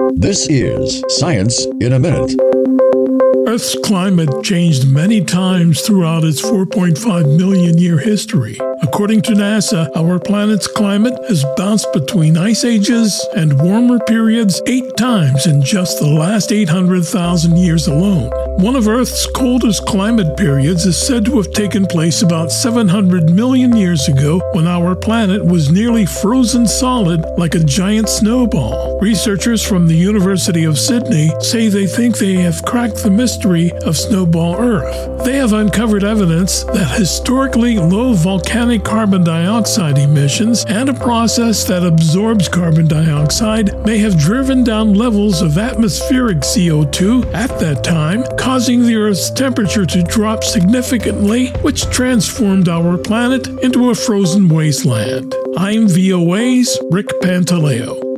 This is Science in a Minute. Earth's climate changed many times throughout its 4.5 million year history. According to NASA, our planet's climate has bounced between ice ages and warmer periods 8 times in just the last 800,000 years alone. One of Earth's coldest climate periods is said to have taken place about 700 million years ago when our planet was nearly frozen solid like a giant snowball. Researchers from the University of Sydney say they think they have cracked the mystery of snowball Earth. They have uncovered evidence that historically low volcanic carbon dioxide emissions and a process that absorbs carbon dioxide may have driven down levels of atmospheric CO2 at that time, causing the Earth's temperature to drop significantly, which transformed our planet into a frozen wasteland. I'm VOA's Rick Pantaleo.